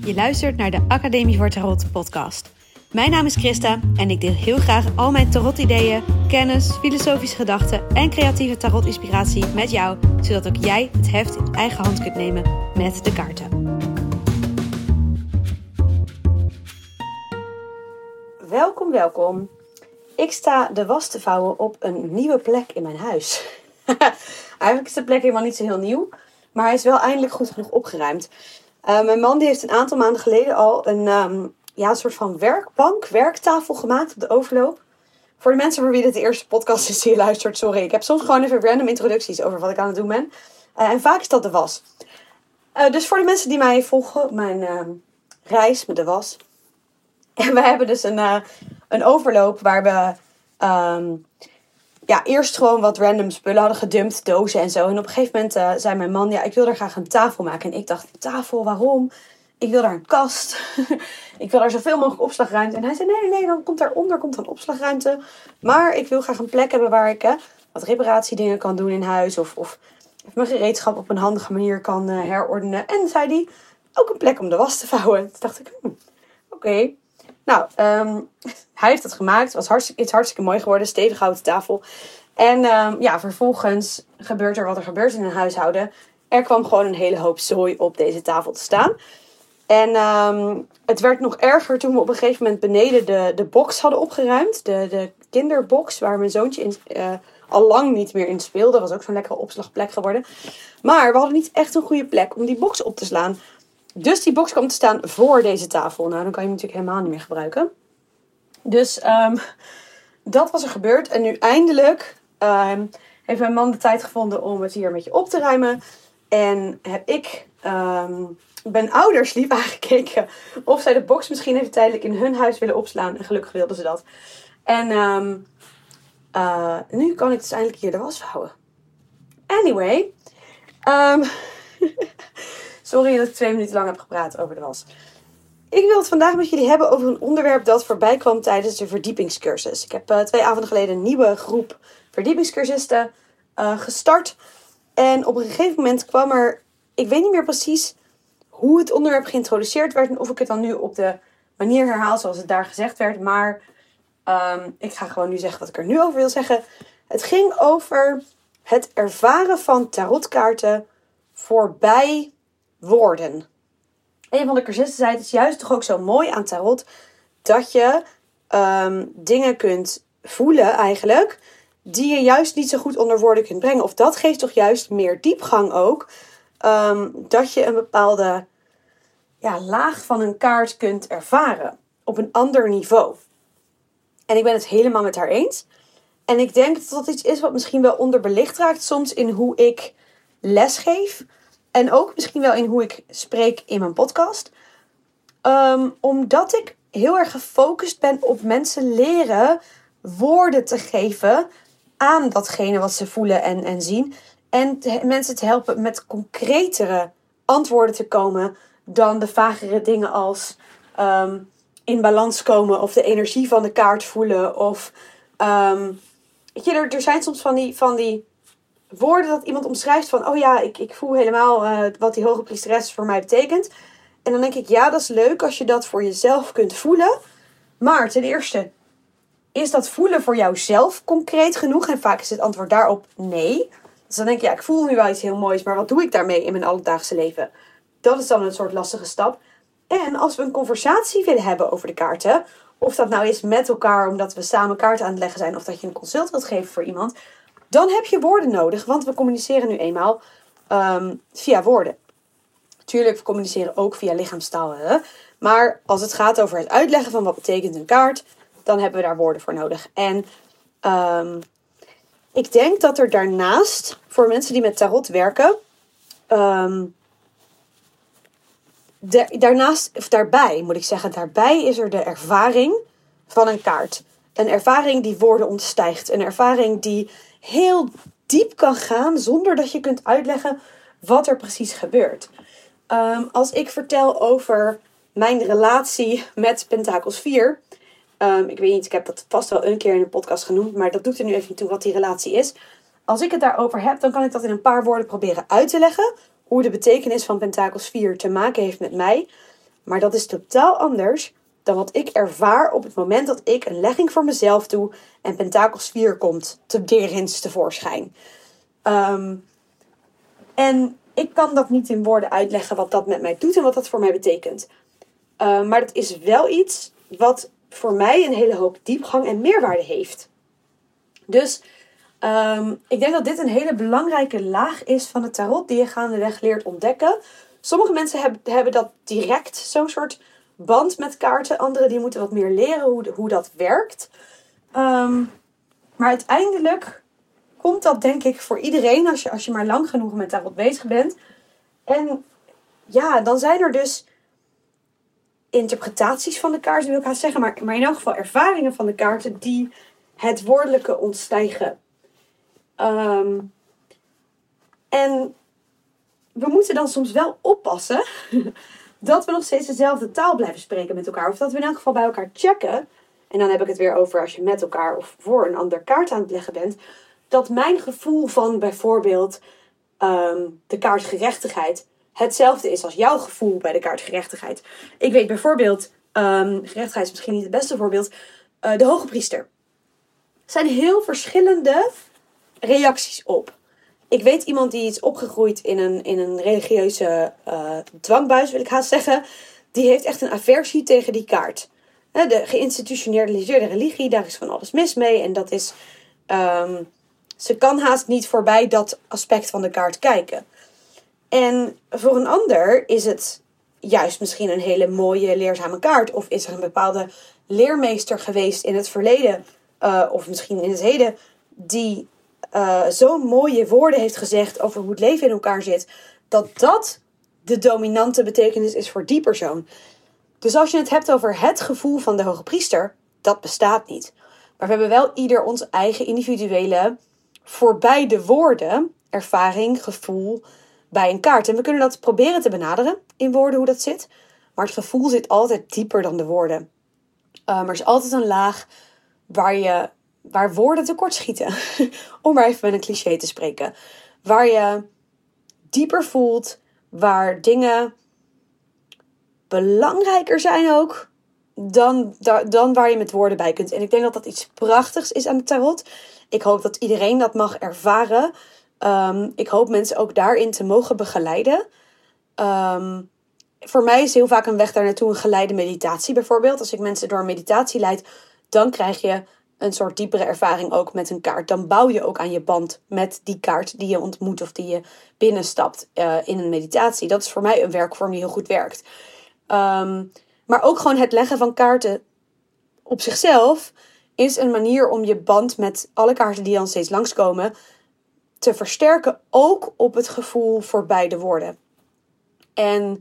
Je luistert naar de Academie voor Tarot podcast. Mijn naam is Christa en ik deel heel graag al mijn tarot-ideeën, kennis, filosofische gedachten en creatieve tarot-inspiratie met jou, zodat ook jij het heft in eigen hand kunt nemen met de kaarten. Welkom. Ik sta de was te vouwen op een nieuwe plek in mijn huis. Eigenlijk is de plek helemaal niet zo heel nieuw, maar hij is wel eindelijk goed genoeg opgeruimd. Mijn man die heeft een aantal maanden geleden al een soort van werktafel gemaakt op de overloop. Voor de mensen voor wie dit de eerste podcast is die je luistert, sorry. Ik heb soms gewoon even random introducties over wat ik aan het doen ben. En vaak is dat de was. Dus voor de mensen die mij volgen op mijn reis met de was. En we hebben dus een overloop waar we eerst gewoon wat random spullen hadden gedumpt, dozen en zo. En op een gegeven moment zei mijn man, ik wil daar graag een tafel maken. En ik dacht, een tafel, waarom? Ik wil daar een kast. Ik wil daar zoveel mogelijk opslagruimte. En hij zei, nee, dan komt daaronder een opslagruimte. Maar ik wil graag een plek hebben waar ik wat reparatiedingen kan doen in huis. Of mijn gereedschap op een handige manier kan herordenen. En zei hij, ook een plek om de was te vouwen. Toen dacht ik, oké. Nou, hij heeft het gemaakt. Het was hartstikke mooi geworden. Stevig houten tafel. En vervolgens gebeurt er wat er gebeurt in een huishouden. Er kwam gewoon een hele hoop zooi op deze tafel te staan. En het werd nog erger toen we op een gegeven moment beneden de box hadden opgeruimd. De kinderbox waar mijn zoontje al lang niet meer in speelde. Dat was ook zo'n lekkere opslagplek geworden. Maar we hadden niet echt een goede plek om die box op te slaan. Dus die box kwam te staan voor deze tafel. Nou, dan kan je hem natuurlijk helemaal niet meer gebruiken. Dus dat was er gebeurd. En nu eindelijk heeft mijn man de tijd gevonden om het hier een beetje op te ruimen. En heb ik ben ouders lief aangekeken of zij de box misschien even tijdelijk in hun huis willen opslaan. En gelukkig wilden ze dat. En nu kan ik dus eindelijk hier de was vouwen. Anyway. Sorry dat ik 2 minuten lang heb gepraat over de was. Ik wil het vandaag met jullie hebben over een onderwerp dat voorbij kwam tijdens de verdiepingscursus. Ik heb 2 avonden geleden een nieuwe groep verdiepingscursisten gestart. En op een gegeven moment kwam er, ik weet niet meer precies hoe het onderwerp geïntroduceerd werd. En of ik het dan nu op de manier herhaal zoals het daar gezegd werd. Maar ik ga gewoon nu zeggen wat ik er nu over wil zeggen. Het ging over het ervaren van tarotkaarten voorbij woorden. Een van de cursisten zei, het is juist toch ook zo mooi aan tarot dat je dingen kunt voelen eigenlijk die je juist niet zo goed onder woorden kunt brengen. Of dat geeft toch juist meer diepgang ook. Dat je een bepaalde laag van een kaart kunt ervaren op een ander niveau. En ik ben het helemaal met haar eens. En ik denk dat dat iets is wat misschien wel onderbelicht raakt soms in hoe ik lesgeef. En ook misschien wel in hoe ik spreek in mijn podcast. Omdat ik heel erg gefocust ben op mensen leren woorden te geven aan datgene wat ze voelen en zien. En mensen te helpen met concretere antwoorden te komen dan de vagere dingen als in balans komen of de energie van de kaart voelen. Of er zijn soms van die woorden dat iemand omschrijft van, ik voel helemaal wat die hoge priesteres voor mij betekent. En dan denk ik, dat is leuk als je dat voor jezelf kunt voelen. Maar ten eerste, is dat voelen voor jouzelf concreet genoeg? En vaak is het antwoord daarop nee. Dus dan denk je, ik voel nu wel iets heel moois, maar wat doe ik daarmee in mijn alledaagse leven? Dat is dan een soort lastige stap. En als we een conversatie willen hebben over de kaarten, of dat nou is met elkaar omdat we samen kaarten aan het leggen zijn, of dat je een consult wilt geven voor iemand, dan heb je woorden nodig, want we communiceren nu eenmaal via woorden. Tuurlijk, we communiceren ook via lichaamstaal. Maar als het gaat over het uitleggen van wat betekent een kaart, dan hebben we daar woorden voor nodig. En ik denk dat er daarnaast, voor mensen die met tarot werken, daarbij is er de ervaring van een kaart. Een ervaring die woorden ontstijgt. Een ervaring die heel diep kan gaan zonder dat je kunt uitleggen wat er precies gebeurt. Als ik vertel over mijn relatie met Pentakels 4. Ik weet niet, ik heb dat vast wel een keer in een podcast genoemd, maar dat doet er nu even niet toe wat die relatie is. Als ik het daarover heb, dan kan ik dat in een paar woorden proberen uit te leggen. Hoe de betekenis van Pentakels 4 te maken heeft met mij. Maar dat is totaal anders dan wat ik ervaar op het moment dat ik een legging voor mezelf doe en Pentakels 4 komt tevoorschijn. En ik kan dat niet in woorden uitleggen wat dat met mij doet en wat dat voor mij betekent. Maar dat is wel iets wat voor mij een hele hoop diepgang en meerwaarde heeft. Dus ik denk dat dit een hele belangrijke laag is van het tarot die je gaandeweg leert ontdekken. Sommige mensen hebben dat direct, zo'n soort band met kaarten. Anderen die moeten wat meer leren hoe dat werkt. Maar uiteindelijk komt dat denk ik voor iedereen als je maar lang genoeg met tarot bezig bent. En ja, dan zijn er dus interpretaties van de kaarten, wil ik haast zeggen. Maar in elk geval ervaringen van de kaarten die het woordelijke ontstijgen. En we moeten dan soms wel oppassen dat we nog steeds dezelfde taal blijven spreken met elkaar. Of dat we in elk geval bij elkaar checken. En dan heb ik het weer over als je met elkaar of voor een ander kaart aan het leggen bent. Dat mijn gevoel van bijvoorbeeld de kaart gerechtigheid hetzelfde is als jouw gevoel bij de kaart gerechtigheid. Ik weet bijvoorbeeld, gerechtigheid is misschien niet het beste voorbeeld, de hoge priester. Er zijn heel verschillende reacties op. Ik weet iemand die is opgegroeid in een religieuze dwangbuis, wil ik haast zeggen. Die heeft echt een aversie tegen die kaart. De geïnstitutionaliseerde religie, daar is van alles mis mee. En dat is, ze kan haast niet voorbij dat aspect van de kaart kijken. En voor een ander is het juist misschien een hele mooie, leerzame kaart. Of is er een bepaalde leermeester geweest in het verleden, of misschien in het heden, die zo'n mooie woorden heeft gezegd over hoe het leven in elkaar zit, dat de dominante betekenis is voor die persoon. Dus als je het hebt over het gevoel van de hoge priester, dat bestaat niet. Maar we hebben wel ieder ons eigen individuele, voorbij de woorden, ervaring, gevoel bij een kaart. En we kunnen dat proberen te benaderen in woorden hoe dat zit. Maar het gevoel zit altijd dieper dan de woorden. Er is altijd een laag waar woorden tekortschieten. Om maar even met een cliché te spreken. Waar je dieper voelt. Waar dingen belangrijker zijn ook. Dan waar je met woorden bij kunt. En ik denk dat dat iets prachtigs is aan de tarot. Ik hoop dat iedereen dat mag ervaren. Ik hoop mensen ook daarin te mogen begeleiden. Voor mij is heel vaak een weg daar naartoe een geleide meditatie bijvoorbeeld. Als ik mensen door een meditatie leid, dan krijg je een soort diepere ervaring ook met een kaart. Dan bouw je ook aan je band met die kaart die je ontmoet of die je binnenstapt in een meditatie. Dat is voor mij een werkvorm die heel goed werkt. Maar ook gewoon het leggen van kaarten op zichzelf is een manier om je band met alle kaarten die dan steeds langskomen te versterken, ook op het gevoel voorbij de woorden. En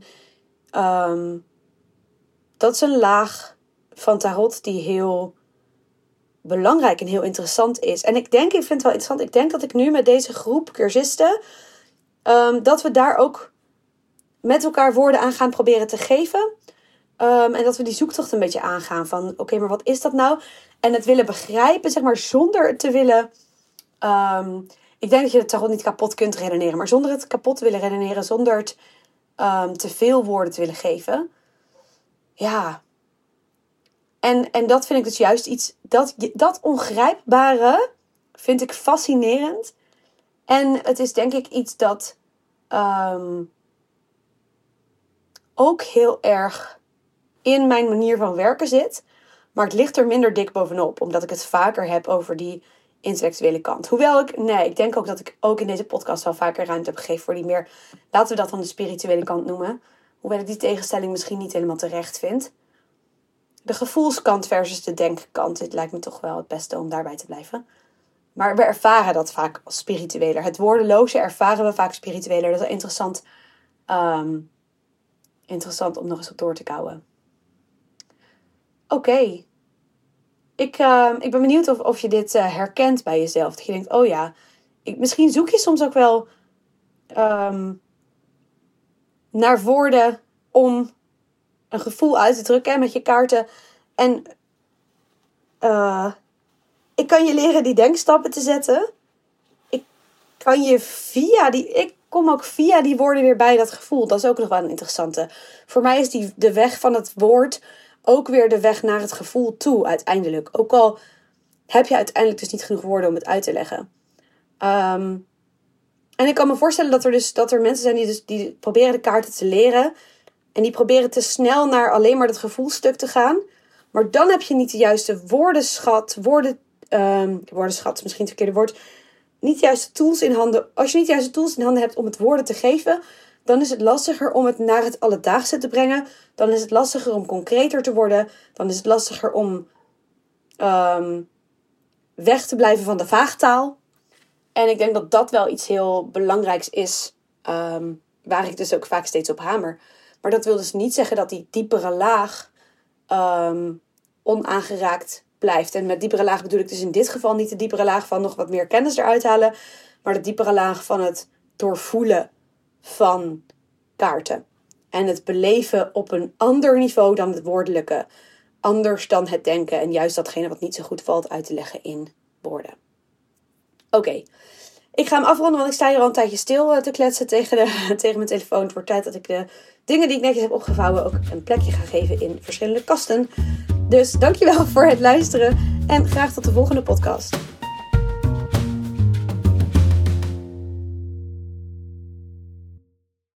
dat is een laag van tarot die heel belangrijk en heel interessant is. En ik vind het wel interessant, ik denk dat ik nu met deze groep cursisten, dat we daar ook met elkaar woorden aan gaan proberen te geven. En dat we die zoektocht een beetje aangaan van, oké, maar wat is dat nou? En het willen begrijpen, zeg maar, zonder het te willen. Ik denk dat je het tarot niet kapot kunt redeneren. Maar zonder het kapot te willen redeneren. Zonder het te veel woorden te willen geven. Ja. En dat vind ik dus juist iets. Dat ongrijpbare vind ik fascinerend. En het is denk ik iets dat ook heel erg in mijn manier van werken zit. Maar het ligt er minder dik bovenop. Omdat ik het vaker heb over die intellectuele kant. Hoewel ik denk ook dat ik ook in deze podcast wel vaker ruimte heb gegeven voor die meer, laten we dat dan de spirituele kant noemen. Hoewel ik die tegenstelling misschien niet helemaal terecht vind. De gevoelskant versus de denkkant. Dit lijkt me toch wel het beste om daarbij te blijven. Maar we ervaren dat vaak als spiritueler. Het woordeloze ervaren we vaak spiritueler. Dat is interessant. Interessant om nog eens op door te kouwen. Oké. Ik ben benieuwd of je dit herkent bij jezelf. Dat je denkt, oh ja, misschien zoek je soms ook wel naar woorden om een gevoel uit te drukken met je kaarten. En ik kan je leren die denkstappen te zetten. Ik kan je kom ook via die woorden weer bij dat gevoel. Dat is ook nog wel een interessante. Voor mij is de weg van het woord ook weer de weg naar het gevoel toe uiteindelijk. Ook al heb je uiteindelijk dus niet genoeg woorden om het uit te leggen. En ik kan me voorstellen dat er mensen zijn die proberen de kaarten te leren. En die proberen te snel naar alleen maar dat gevoelstuk te gaan. Maar dan heb je niet de juiste woordenschat. Woordenschat is misschien het verkeerde woord. Niet de juiste tools in handen. Als je niet de juiste tools in handen hebt om het woorden te geven, dan is het lastiger om het naar het alledaagse te brengen. Dan is het lastiger om concreter te worden. Dan is het lastiger om weg te blijven van de vaagtaal. En ik denk dat dat wel iets heel belangrijks is. Waar ik dus ook vaak steeds op hamer. Maar dat wil dus niet zeggen dat die diepere laag onaangeraakt blijft. En met diepere laag bedoel ik dus in dit geval niet de diepere laag van nog wat meer kennis eruit halen. Maar de diepere laag van het doorvoelen van kaarten. En het beleven op een ander niveau dan het woordelijke. Anders dan het denken. En juist datgene wat niet zo goed valt uit te leggen in woorden. Oké. Ik ga hem afronden, want ik sta hier al een tijdje stil te kletsen tegen mijn telefoon. Het wordt tijd dat ik de dingen die ik netjes heb opgevouwen ook een plekje ga geven in verschillende kasten. Dus dankjewel voor het luisteren en graag tot de volgende podcast.